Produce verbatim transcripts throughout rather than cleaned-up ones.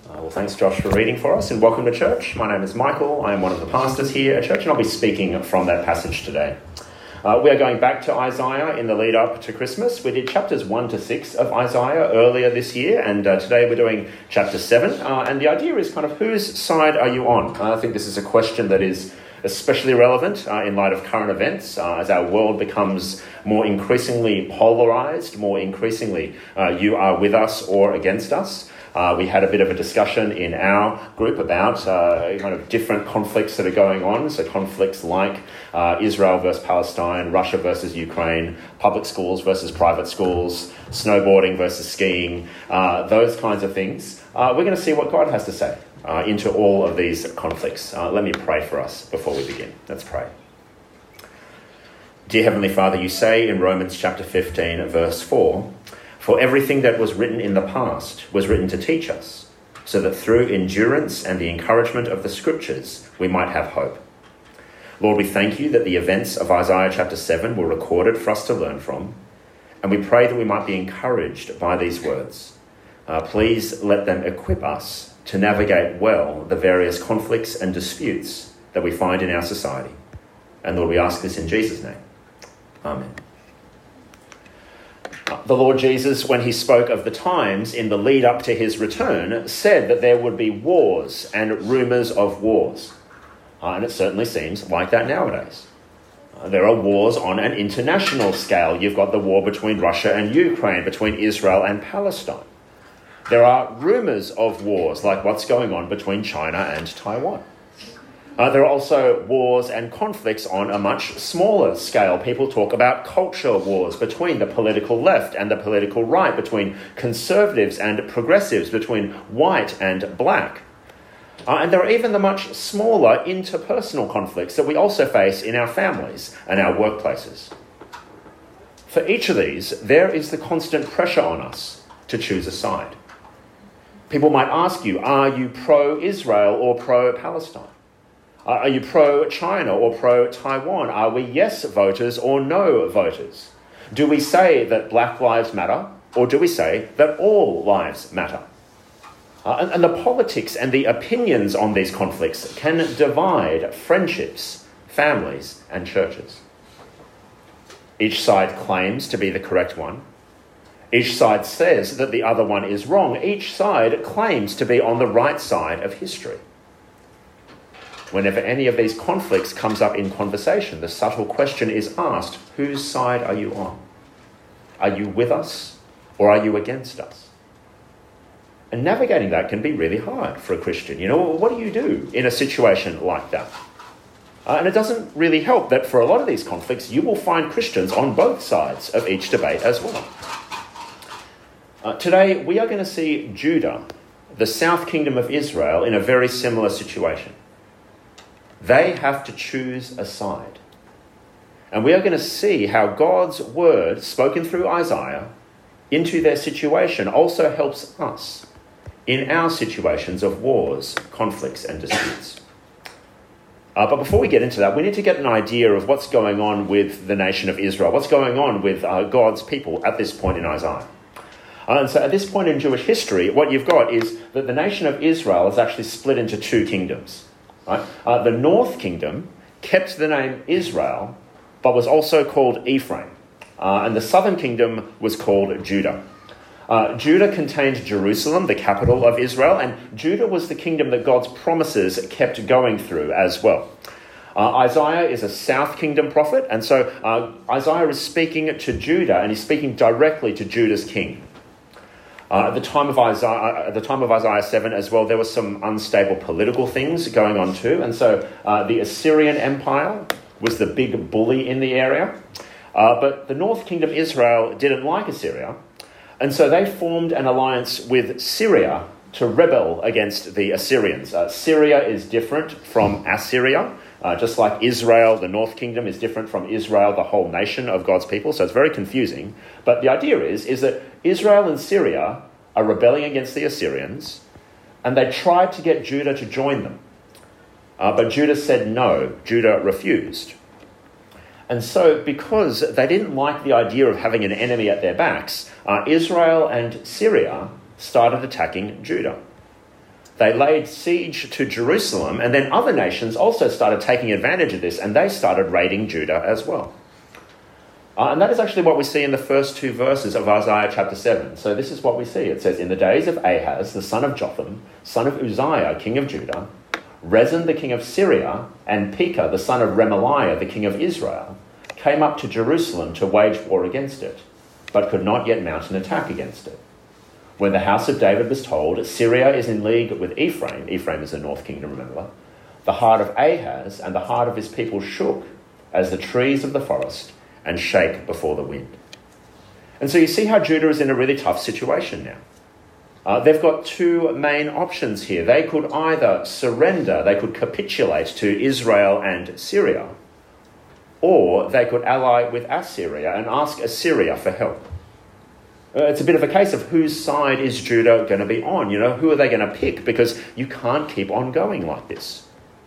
Uh, well, thanks, Josh, for reading for us, and welcome to church. My name is Michael. I am one of the pastors here at church, and I'll be speaking from that passage today. Uh, we are going back to Isaiah in the lead up to Christmas. We did chapters one to six of Isaiah earlier this year, and uh, today we're doing chapter seven. Uh, and the idea is kind of, whose side are you on? Uh, I think this is a question that is especially relevant uh, in light of current events, uh, as our world becomes more increasingly polarised, more increasingly uh, you are with us or against us. Uh, we had a bit of a discussion in our group about uh, kind of different conflicts that are going on. So conflicts like uh, Israel versus Palestine, Russia versus Ukraine, public schools versus private schools, snowboarding versus skiing, uh, those kinds of things. Uh, we're going to see what God has to say uh, into all of these conflicts. Uh, let me pray for us before we begin. Let's pray. Dear Heavenly Father, you say in Romans chapter fifteen, verse four, "For everything that was written in the past was written to teach us, so that through endurance and the encouragement of the Scriptures we might have hope." Lord, we thank you that the events of Isaiah chapter seven were recorded for us to learn from, and we pray that we might be encouraged by these words. Uh, please let them equip us to navigate well the various conflicts and disputes that we find in our society. And Lord, we ask this in Jesus' name. Amen. The Lord Jesus, when he spoke of the times in the lead up to his return, said that there would be wars and rumours of wars. Uh, and it certainly seems like that nowadays. Uh, there are wars on an international scale. You've got the war between Russia and Ukraine, between Israel and Palestine. There are rumours of wars, like what's going on between China and Taiwan. Uh, there are also wars and conflicts on a much smaller scale. People talk about culture wars between the political left and the political right, between conservatives and progressives, between white and black. Uh, and there are even the much smaller interpersonal conflicts that we also face in our families and our workplaces. For each of these, there is the constant pressure on us to choose a side. People might ask you, are you pro-Israel or pro-Palestine? Are you pro-China or pro-Taiwan? Are we yes voters or no voters? Do we say that Black lives matter, or do we say that all lives matter? Uh, and, and the politics and the opinions on these conflicts can divide friendships, families, and churches. Each side claims to be the correct one. Each side says that the other one is wrong. Each side claims to be on the right side of history. Whenever any of these conflicts comes up in conversation, the subtle question is asked, whose side are you on? Are you with us or are you against us? And navigating that can be really hard for a Christian. You know, what do you do in a situation like that? Uh, and it doesn't really help that for a lot of these conflicts, you will find Christians on both sides of each debate as well. Uh, today, we are going to see Judah, the south kingdom of Israel, in a very similar situation. They have to choose a side. And we are going to see how God's word, spoken through Isaiah, into their situation also helps us in our situations of wars, conflicts, and disputes. Uh, but before we get into that, we need to get an idea of what's going on with the nation of Israel, what's going on with uh, God's people at this point in Isaiah. Uh, and so at this point in Jewish history, what you've got is that the nation of Israel is actually split into two kingdoms. Right? Uh, the north kingdom kept the name Israel, but was also called Ephraim. Uh, and the southern kingdom was called Judah. Uh, Judah contained Jerusalem, the capital of Israel, and Judah was the kingdom that God's promises kept going through as well. Uh, Isaiah is a south kingdom prophet, and so uh, Isaiah is speaking to Judah, and he's speaking directly to Judah's king. Uh, at the time of Isaiah, at the time of Isaiah seven as well, there were some unstable political things going on too, and so uh, the Assyrian Empire was the big bully in the area. Uh, but the North Kingdom Israel didn't like Assyria, and so they formed an alliance with Syria to rebel against the Assyrians. Uh, Syria is different from Assyria. Uh, just like Israel, the North Kingdom, is different from Israel, the whole nation of God's people. So it's very confusing. But the idea is, is that Israel and Syria are rebelling against the Assyrians, and they tried to get Judah to join them. Uh, but Judah said no. Judah refused. And so because they didn't like the idea of having an enemy at their backs, uh, Israel and Syria started attacking Judah. They laid siege to Jerusalem, and then other nations also started taking advantage of this, and they started raiding Judah as well. Uh, and that is actually what we see in the first two verses of Isaiah chapter seven. So this is what we see. It says, "In the days of Ahaz, the son of Jotham, son of Uzziah, king of Judah, Rezin the king of Syria, and Pekah the son of Remaliah, the king of Israel, came up to Jerusalem to wage war against it, but could not yet mount an attack against it. When the house of David was told, Syria is in league with Ephraim," Ephraim is the north kingdom, remember, "the heart of Ahaz and the heart of his people shook as the trees of the forest and shake before the wind." And so you see how Judah is in a really tough situation now. Uh, they've got two main options here. They could either surrender, they could capitulate to Israel and Syria, or they could ally with Assyria and ask Assyria for help. Uh, it's a bit of a case of whose side is Judah going to be on? You know, who are they going to pick? Because you can't keep on going like this.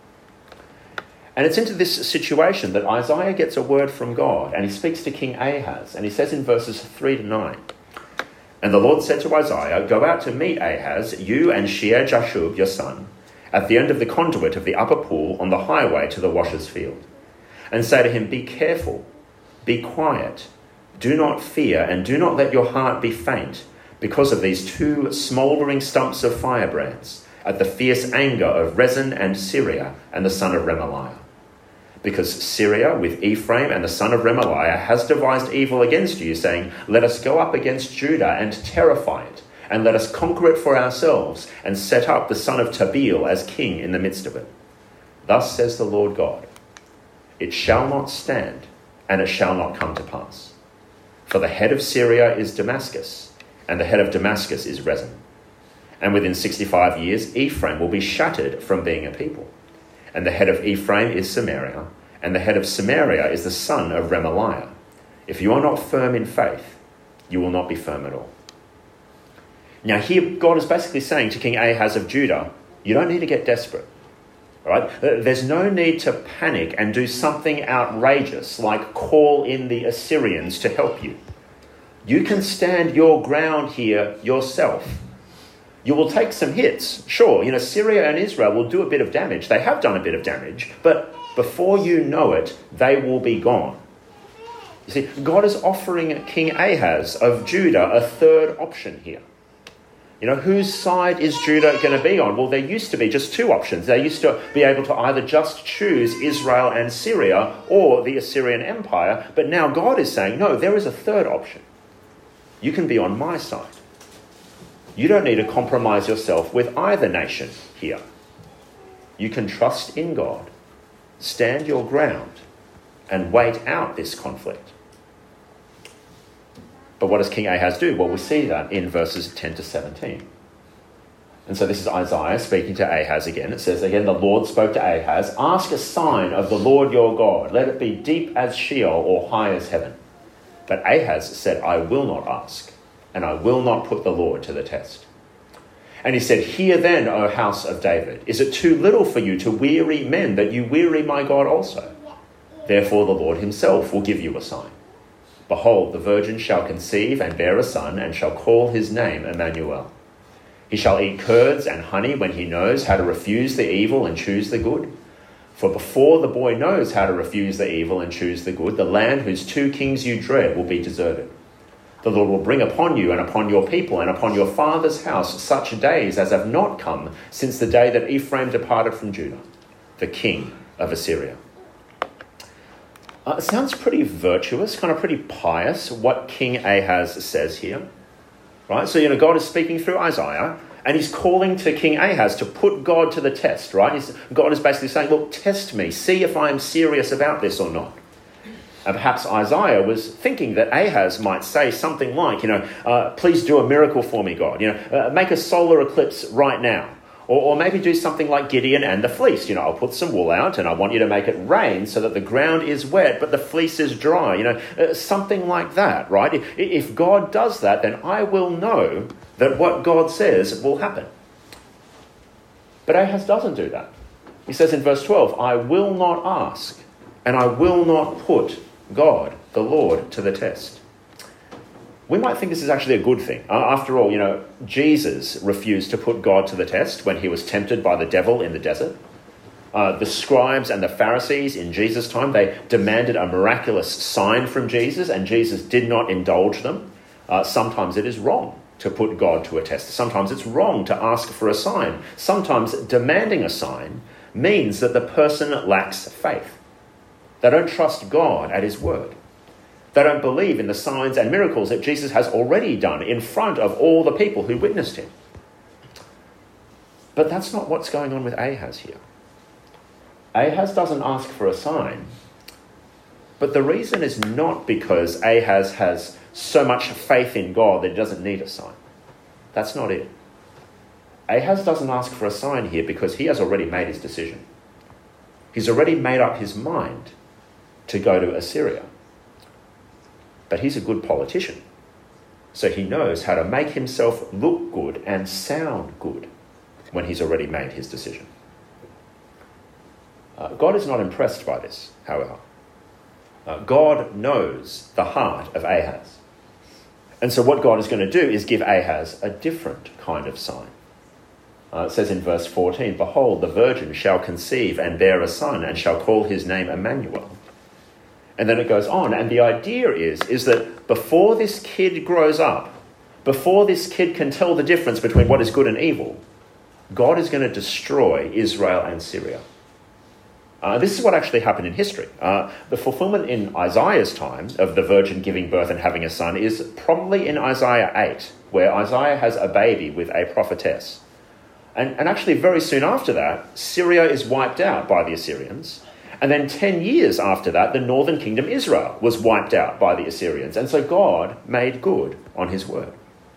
And it's into this situation that Isaiah gets a word from God, and he speaks to King Ahaz, and he says in verses three to nine, "And the Lord said to Isaiah, go out to meet Ahaz, you and Shear-Jashub, your son, at the end of the conduit of the upper pool on the highway to the washer's field, and say to him, be careful, be quiet, do not fear, and do not let your heart be faint, because of these two smouldering stumps of firebrands, at the fierce anger of Rezin and Syria and the son of Remaliah. Because Syria with Ephraim and the son of Remaliah has devised evil against you, saying, let us go up against Judah and terrify it, and let us conquer it for ourselves, and set up the son of Tabeel as king in the midst of it. Thus says the Lord God, it shall not stand, and it shall not come to pass. For the head of Syria is Damascus, and the head of Damascus is Rezin. And within sixty-five years, Ephraim will be shattered from being a people. And the head of Ephraim is Samaria, and the head of Samaria is the son of Remaliah. If you are not firm in faith, you will not be firm at all." Now here, God is basically saying to King Ahaz of Judah, you don't need to get desperate. All right? There's no need to panic and do something outrageous like call in the Assyrians to help you. You can stand your ground here yourself. You will take some hits. Sure, you know, Syria and Israel will do a bit of damage. They have done a bit of damage, but before you know it, they will be gone. You see, God is offering King Ahaz of Judah a third option here. You know, whose side is Judah going to be on? Well, there used to be just two options. They used to be able to either just choose Israel and Syria or the Assyrian Empire, but now God is saying, no, there is a third option. You can be on my side. You don't need to compromise yourself with either nation here. You can trust in God, stand your ground, and wait out this conflict. But what does King Ahaz do? Well, we see that in verses ten to seventeen. And so this is Isaiah speaking to Ahaz again. It says, again, the Lord spoke to Ahaz, ask a sign of the Lord your God. Let it be deep as Sheol or high as heaven. But Ahaz said, I will not ask, and I will not put the Lord to the test. And he said, hear then, O house of David, is it too little for you to weary men, that you weary my God also? Therefore the Lord himself will give you a sign. Behold, the virgin shall conceive and bear a son, and shall call his name Emmanuel. He shall eat curds and honey when he knows how to refuse the evil and choose the good. For before the boy knows how to refuse the evil and choose the good, the land whose two kings you dread will be deserted. The Lord will bring upon you and upon your people and upon your father's house such days as have not come since the day that Ephraim departed from Judah, the king of Assyria. Uh, it sounds pretty virtuous, kind of pretty pious, what King Ahaz says here. Right? So, you know, God is speaking through Isaiah, and he's calling to King Ahaz to put God to the test, right? He's, God is basically saying, look, test me, see if I'm serious about this or not. And perhaps Isaiah was thinking that Ahaz might say something like, you know, uh, please do a miracle for me, God. You know, uh, make a solar eclipse right now. Or, or maybe do something like Gideon and the fleece. You know, I'll put some wool out and I want you to make it rain so that the ground is wet, but the fleece is dry. You know, uh, something like that, right? If, if God does that, then I will know that what God says will happen. But Ahaz doesn't do that. He says in verse twelve, I will not ask and I will not put God, the Lord, to the test. we might think this is actually a good thing. Uh, after all, you know, Jesus refused to put God to the test when he was tempted by the devil in the desert. Uh, the scribes and the Pharisees in Jesus' time, they demanded a miraculous sign from Jesus, and Jesus did not indulge them. Uh, sometimes it is wrong to put God to a test. Sometimes it's wrong to ask for a sign. Sometimes demanding a sign means that the person lacks faith. They don't trust God at his word. They don't believe in the signs and miracles that Jesus has already done in front of all the people who witnessed him. But that's not what's going on with Ahaz here. Ahaz doesn't ask for a sign, but the reason is not because Ahaz has so much faith in God that he doesn't need a sign. That's not it. Ahaz doesn't ask for a sign here because he has already made his decision. He's already made up his mind to go to Assyria. But he's a good politician, so he knows how to make himself look good and sound good when he's already made his decision. Uh, God is not impressed by this, however. Uh, God knows the heart of Ahaz. And so what God is going to do is give Ahaz a different kind of sign. Uh, it says in verse fourteen, "Behold, the virgin shall conceive and bear a son, and shall call his name Emmanuel." And then it goes on, and the idea is, is that before this kid grows up, before this kid can tell the difference between what is good and evil, God is going to destroy Israel and Syria. Uh, this is what actually happened in history. Uh, the fulfillment in Isaiah's time of the virgin giving birth and having a son is probably in Isaiah eight, where Isaiah has a baby with a prophetess. And, and actually very soon after that, Syria is wiped out by the Assyrians. And then ten years after that, the northern kingdom Israel was wiped out by the Assyrians. And so God made good on his word.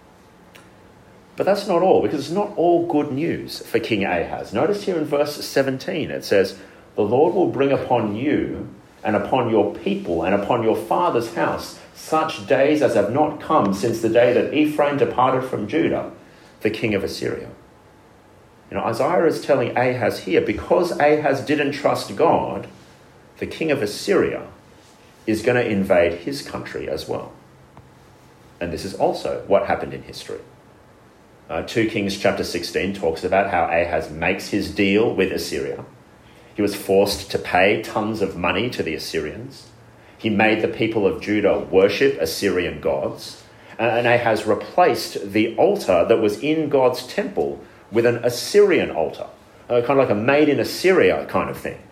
But that's not all, because it's not all good news for King Ahaz. Notice here in verse seventeen, it says, "The Lord will bring upon you and upon your people and upon your father's house such days as have not come since the day that Ephraim departed from Judah, the king of Assyria." You know, Isaiah is telling Ahaz here, because Ahaz didn't trust God, the king of Assyria is going to invade his country as well. And this is also what happened in history. Uh, two Kings chapter sixteen talks about how Ahaz makes his deal with Assyria. He was forced to pay tons of money to the Assyrians. He made the people of Judah worship Assyrian gods. And Ahaz replaced the altar that was in God's temple with an Assyrian altar, uh, kind of like a made in Assyria kind of thing.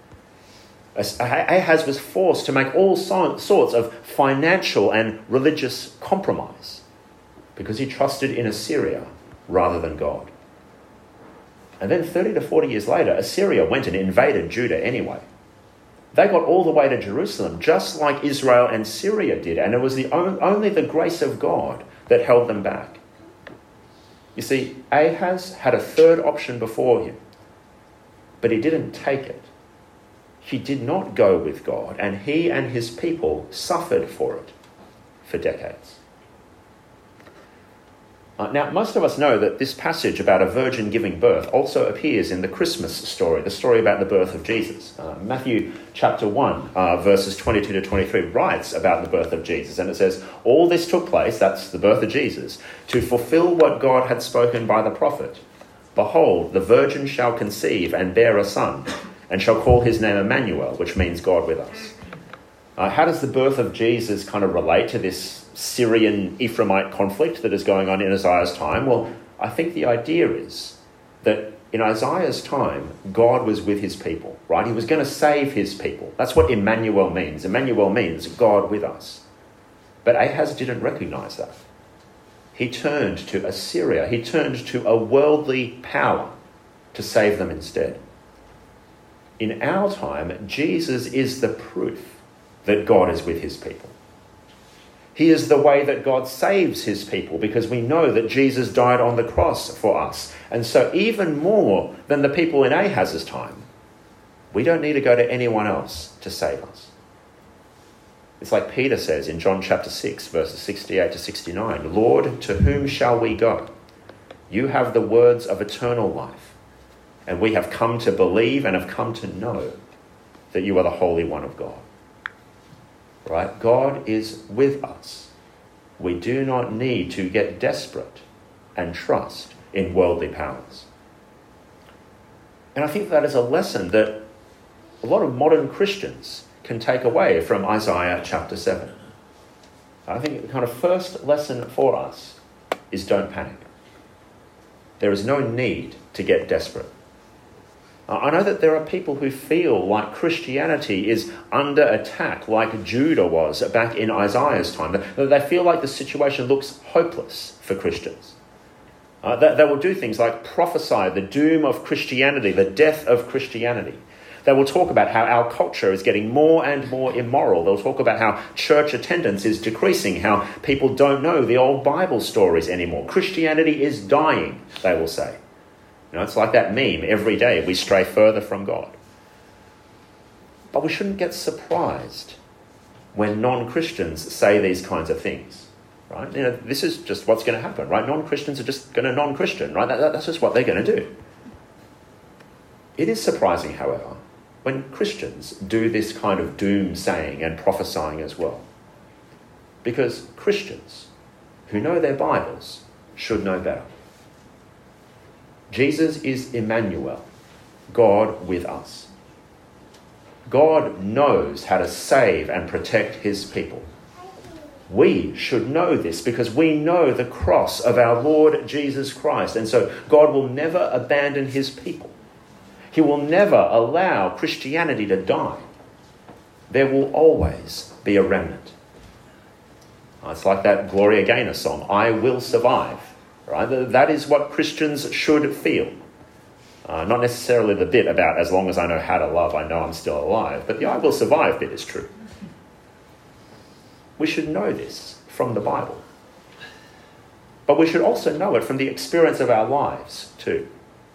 Ahaz was forced to make all sorts of financial and religious compromise because he trusted in Assyria rather than God. And then thirty to forty years later, Assyria went and invaded Judah anyway. They got all the way to Jerusalem, just like Israel and Syria did, and it was the only the grace of God that held them back. You see, Ahaz had a third option before him, but he didn't take it. He did not go with God, and he and his people suffered for it for decades. Uh, now, most of us know that this passage about a virgin giving birth also appears in the Christmas story, the story about the birth of Jesus. Uh, Matthew chapter one, uh, verses twenty-two to twenty-three, writes about the birth of Jesus, and it says, "All this took place," that's the birth of Jesus, "to fulfill what God had spoken by the prophet. Behold, the virgin shall conceive and bear a son, and shall call his name Emmanuel," which means God with us. Uh, how does the birth of Jesus kind of relate to this Syrian Ephraimite conflict that is going on in Isaiah's time? Well, I think the idea is that in Isaiah's time, God was with his people, right? He was going to save his people. That's what Emmanuel means. Emmanuel means God with us. But Ahaz didn't recognize that. He turned to Assyria. He turned to a worldly power to save them instead. In our time, Jesus is the proof that God is with his people. He is the way that God saves his people, because we know that Jesus died on the cross for us. And so even more than the people in Ahaz's time, we don't need to go to anyone else to save us. It's like Peter says in John chapter six, verses sixty-eight to sixty-nine, "Lord, to whom shall we go? You have the words of eternal life, and we have come to believe and have come to know that you are the Holy One of God." Right? God is with us. We do not need to get desperate and trust in worldly powers. And I think that is a lesson that a lot of modern Christians can take away from Isaiah chapter seven. I think the kind of first lesson for us is don't panic. There is no need to get desperate. I know that there are people who feel like Christianity is under attack, like Judah was back in Isaiah's time. They feel like the situation looks hopeless for Christians. Uh, they, they will do things like prophesy the doom of Christianity, the death of Christianity. They will talk about how our culture is getting more and more immoral. They'll talk about how church attendance is decreasing, how people don't know the old Bible stories anymore. Christianity is dying, they will say. You know, it's like that meme, every day we stray further from God. But we shouldn't get surprised when non-Christians say these kinds of things, right? You know, this is just what's going to happen, right? Non-Christians are just going to non-Christian, right? That, that, that's just what they're going to do. It is surprising, however, when Christians do this kind of doom-saying and prophesying as well. Because Christians who know their Bibles should know better. Jesus is Emmanuel, God with us. God knows how to save and protect his people. We should know this because we know the cross of our Lord Jesus Christ. And so God will never abandon his people. He will never allow Christianity to die. There will always be a remnant. It's like that Gloria Gaynor song, I Will Survive. Right? That is what Christians should feel. Uh, not necessarily the bit about as long as I know how to love, I know I'm still alive. But the I will survive bit is true. We should know this from the Bible. But we should also know it from the experience of our lives too.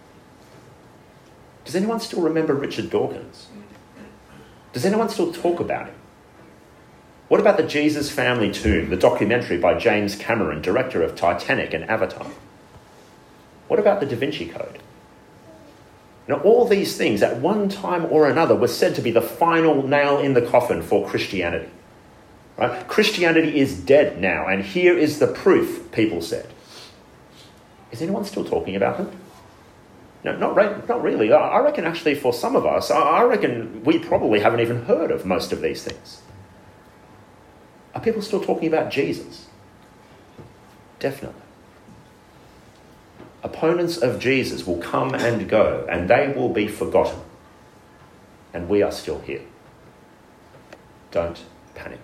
Does anyone still remember Richard Dawkins? Does anyone still talk about him? What about the Jesus Family Tomb, the documentary by James Cameron, director of Titanic and Avatar? What about the Da Vinci Code? Now, all these things at one time or another were said to be the final nail in the coffin for Christianity. Right? Christianity is dead now, and here is the proof, people said. Is anyone still talking about them? No, not, re- not really. I reckon actually for some of us, I reckon we probably haven't even heard of most of these things. Are people still talking about Jesus? Definitely. Opponents of Jesus will come and go, and they will be forgotten. And we are still here. Don't panic.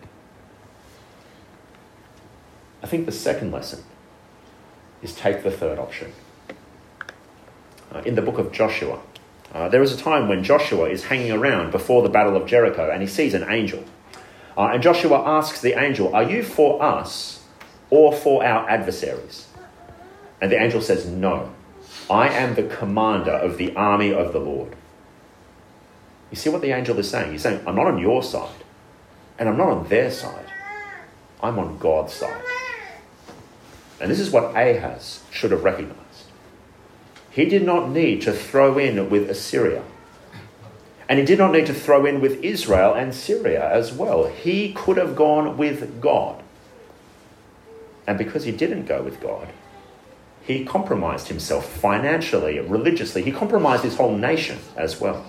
I think the second lesson is take the third option. Uh, in the book of Joshua, uh, there is a time when Joshua is hanging around before the Battle of Jericho, and he sees an angel. Uh, and Joshua asks the angel, are you for us or for our adversaries? And the angel says, no, I am the commander of the army of the Lord. You see what the angel is saying? He's saying, I'm not on your side, and I'm not on their side. I'm on God's side. And this is what Ahaz should have recognized. He did not need to throw in with Assyria. And he did not need to throw in with Israel and Syria as well. He could have gone with God. And because he didn't go with God, he compromised himself financially, religiously. He compromised his whole nation as well.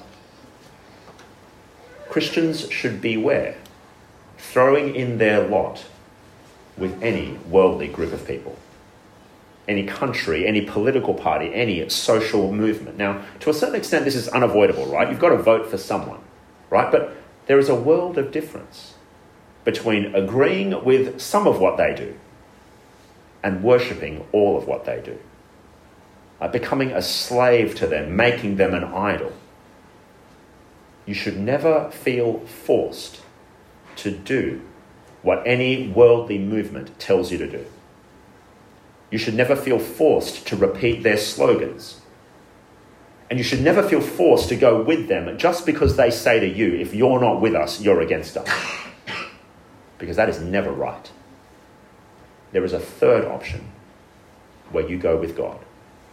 Christians should beware throwing in their lot with any worldly group of people. Any country, any political party, any social movement. Now, to a certain extent, this is unavoidable, right? You've got to vote for someone, right? But there is a world of difference between agreeing with some of what they do and worshipping all of what they do. Uh, becoming a slave to them, making them an idol. You should never feel forced to do what any worldly movement tells you to do. You should never feel forced to repeat their slogans. And you should never feel forced to go with them just because they say to you, if you're not with us, you're against us. Because that is never right. There is a third option where you go with God.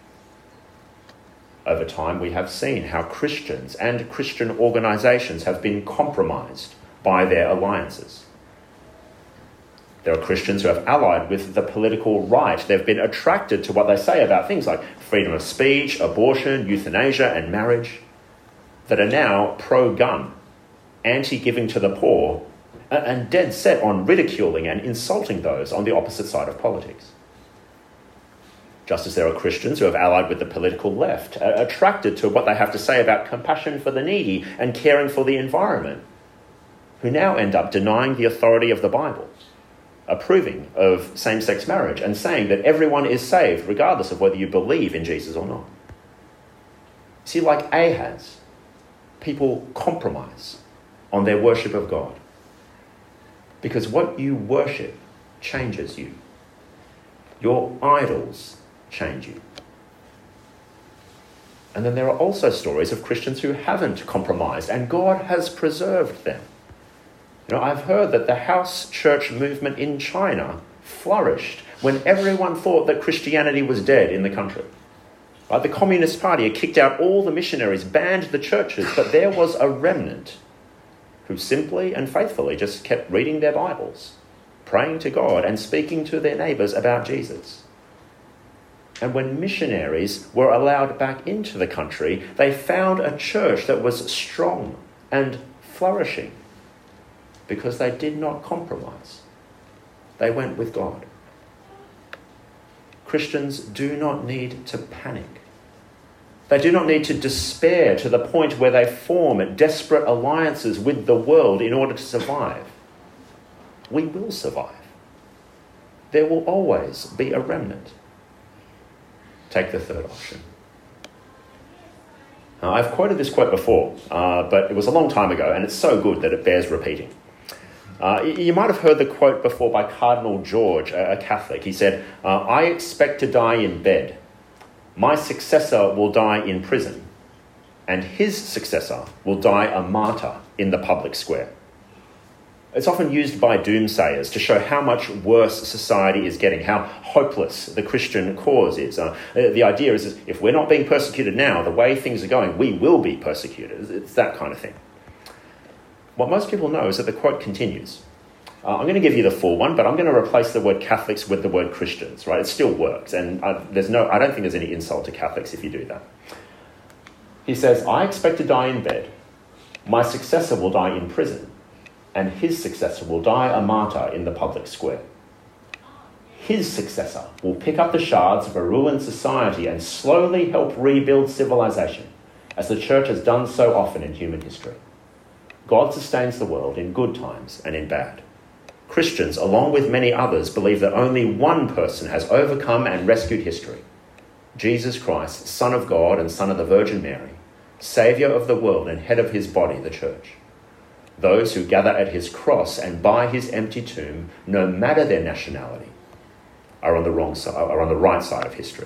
Over time, we have seen how Christians and Christian organizations have been compromised by their alliances. There are Christians who have allied with the political right. They've been attracted to what they say about things like freedom of speech, abortion, euthanasia, and marriage, that are now pro-gun, anti-giving to the poor, and dead set on ridiculing and insulting those on the opposite side of politics. Just as there are Christians who have allied with the political left, attracted to what they have to say about compassion for the needy and caring for the environment, who now end up denying the authority of the Bible, approving of same-sex marriage, and saying that everyone is saved regardless of whether you believe in Jesus or not. See, like Ahaz, people compromise on their worship of God, because what you worship changes you. Your idols change you. And then there are also stories of Christians who haven't compromised, and God has preserved them. You know, I've heard that the house church movement in China flourished when everyone thought that Christianity was dead in the country. Right? The Communist Party had kicked out all the missionaries, banned the churches, but there was a remnant who simply and faithfully just kept reading their Bibles, praying to God and speaking to their neighbours about Jesus. And when missionaries were allowed back into the country, they found a church that was strong and flourishing because they did not compromise. They went with God. Christians do not need to panic. They do not need to despair to the point where they form desperate alliances with the world in order to survive. We will survive. There will always be a remnant. Take the third option. Now, I've quoted this quote before, uh, but it was a long time ago, and it's so good that it bears repeating. Uh, you might have heard the quote before by Cardinal George, a Catholic. He said, uh, "I expect to die in bed. My successor will die in prison, and his successor will die a martyr in the public square." It's often used by doomsayers to show how much worse society is getting, how hopeless the Christian cause is. Uh, the idea is, if we're not being persecuted now, the way things are going, we will be persecuted. It's that kind of thing. What most people know is that the quote continues. Uh, I'm going to give you the full one, but I'm going to replace the word Catholics with the word Christians, right? It still works, and I, there's no, I don't think there's any insult to Catholics if you do that. He says, "I expect to die in bed. My successor will die in prison, and his successor will die a martyr in the public square. His successor will pick up the shards of a ruined society and slowly help rebuild civilization, as the church has done so often in human history. God sustains the world in good times and in bad. Christians, along with many others, believe that only one person has overcome and rescued history: Jesus Christ, Son of God and Son of the Virgin Mary, Saviour of the world and head of his body, the church. Those who gather at his cross and by his empty tomb, no matter their nationality, are on the wrong side, are on the right side of history."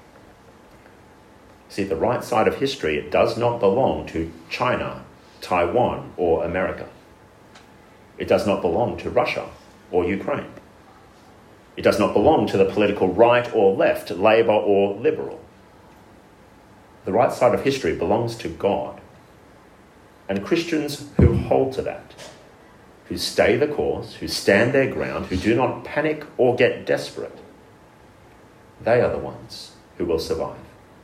See, the right side of history, it does not belong to China, Taiwan, or America. It does not belong to Russia or Ukraine. It does not belong to the political right or left, Labour or Liberal. The right side of history belongs to God. And Christians who hold to that, who stay the course, who stand their ground, who do not panic or get desperate, they are the ones who will survive.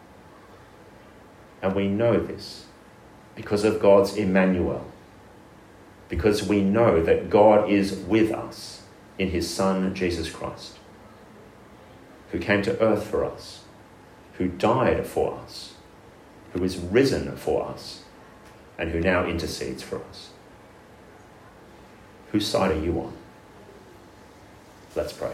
And we know this because of God's Emmanuel, because we know that God is with us in his Son, Jesus Christ, who came to earth for us, who died for us, who is risen for us, and who now intercedes for us. Whose side are you on? Let's pray.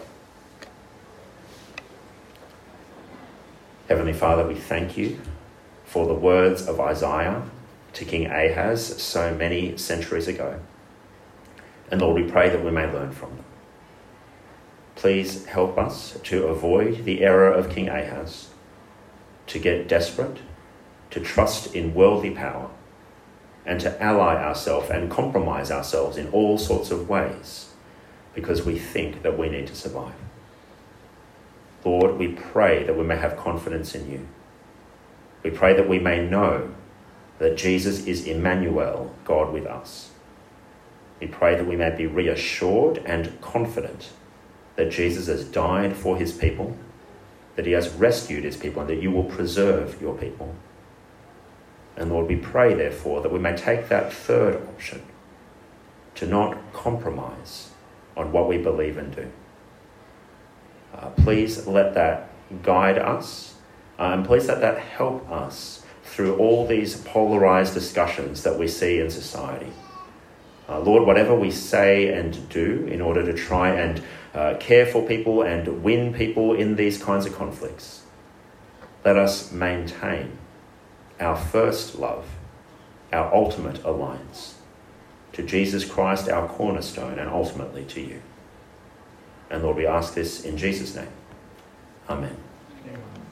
Heavenly Father, we thank you for the words of Isaiah to King Ahaz so many centuries ago. And Lord, we pray that we may learn from them. Please help us to avoid the error of King Ahaz, to get desperate, to trust in worldly power, and to ally ourselves and compromise ourselves in all sorts of ways because we think that we need to survive. Lord, we pray that we may have confidence in you. We pray that we may know that Jesus is Emmanuel, God with us. We pray that we may be reassured and confident that Jesus has died for his people, that he has rescued his people, and that you will preserve your people. And Lord, we pray, therefore, that we may take that third option, to not compromise on what we believe and do. Uh, please let that guide us, uh, and please let that help us through all these polarized discussions that we see in society. Uh, Lord, whatever we say and do in order to try and uh, care for people and win people in these kinds of conflicts, let us maintain our first love, our ultimate alliance, to Jesus Christ, our cornerstone, and ultimately to you. And Lord, we ask this in Jesus' name. Amen. Amen.